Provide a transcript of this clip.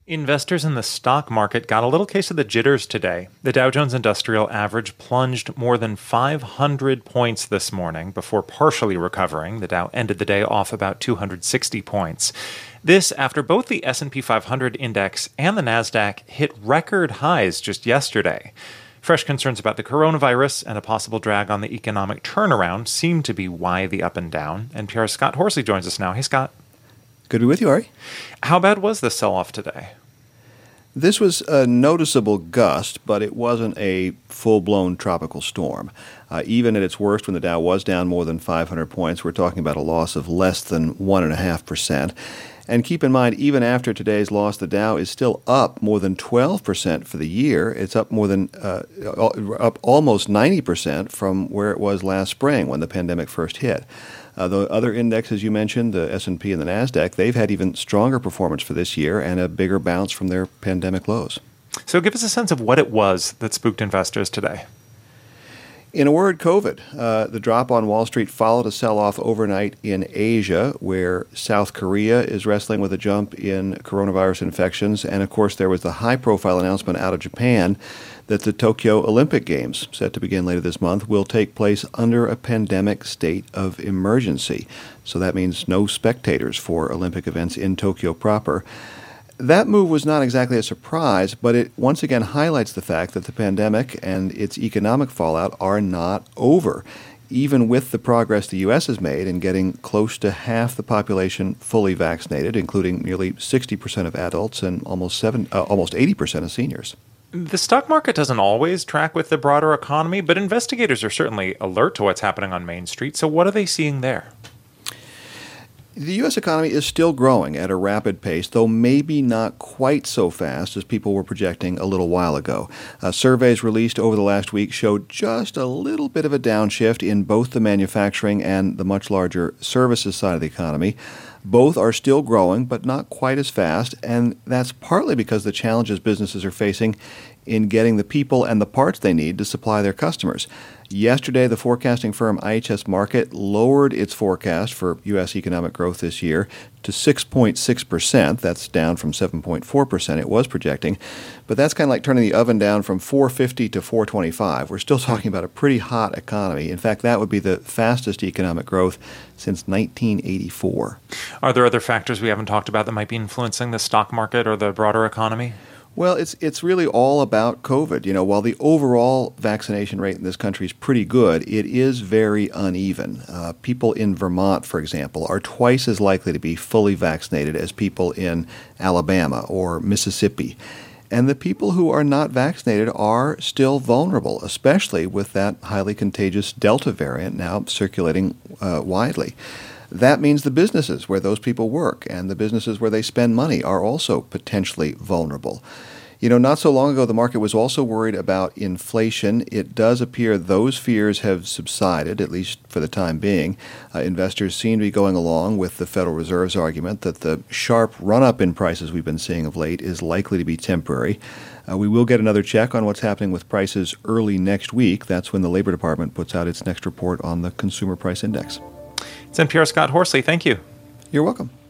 Investors in the stock market got a little case of the jitters today. The Dow Jones Industrial Average plunged more than 500 points this morning before partially recovering. The Dow ended the day off about 260 points. This after both the S&P 500 index and the Nasdaq hit record highs just yesterday. Fresh concerns about the coronavirus and a possible drag on the economic turnaround seem to be why the up and down. NPR's Scott Horsley joins us now. Hey, Scott. Good to be with you, Ari. How bad was the sell-off today? This was a noticeable gust, but it wasn't a full-blown tropical storm. Even at its worst, when the Dow was down more than 500 points, we're talking about a loss of less than 1.5%. And keep in mind, even after today's loss, the Dow is still up more than 12% for the year. It's up more than up almost 90% from where it was last spring when the pandemic first hit. The other indexes you mentioned, the S&P and the Nasdaq, they've had even stronger performance for this year and a bigger bounce from their pandemic lows. So give us a sense of what it was that spooked investors today. In a word, COVID. The drop on Wall Street followed a sell-off overnight in Asia, where South Korea is wrestling with a jump in coronavirus infections. And, of course, there was the high-profile announcement out of Japan that the Tokyo Olympic Games, set to begin later this month, will take place under a pandemic state of emergency. So that means no spectators for Olympic events in Tokyo proper. That move was not exactly a surprise, but it once again highlights the fact that the pandemic and its economic fallout are not over, even with the progress the U.S. has made in getting close to half the population fully vaccinated, including nearly 60% of adults and almost 80% of seniors. The stock market doesn't always track with the broader economy, but investigators are certainly alert to what's happening on Main Street. So what are they seeing there? The U.S. economy is still growing at a rapid pace, though maybe not quite so fast as people were projecting a little while ago. Surveys released over the last week showed just a little bit of a downshift in both the manufacturing and the much larger services side of the economy. Both are still growing, but not quite as fast, and that's partly because the challenges businesses are facing in getting the people and the parts they need to supply their customers. Yesterday, the forecasting firm IHS Markit lowered its forecast for U.S. economic growth this year to 6.6%. That's down from 7.4% it was projecting. But that's kind of like turning the oven down from 450 to 425. We're still talking about a pretty hot economy. In fact, that would be the fastest economic growth since 1984. Are there other factors we haven't talked about that might be influencing the stock market or the broader economy? Well, it's really all about COVID. You know, while the overall vaccination rate in this country is pretty good, it is very uneven. People in Vermont, for example, are twice as likely to be fully vaccinated as people in Alabama or Mississippi. And the people who are not vaccinated are still vulnerable, especially with that highly contagious Delta variant now circulating widely. That means the businesses where those people work and the businesses where they spend money are also potentially vulnerable. You know, not so long ago, the market was also worried about inflation. It does appear those fears have subsided, at least for the time being. Investors seem to be going along with the Federal Reserve's argument that the sharp run-up in prices we've been seeing of late is likely to be temporary. We will get another check on what's happening with prices early next week. That's when the Labor Department puts out its next report on the Consumer Price Index. It's NPR's Scott Horsley. Thank you. You're welcome.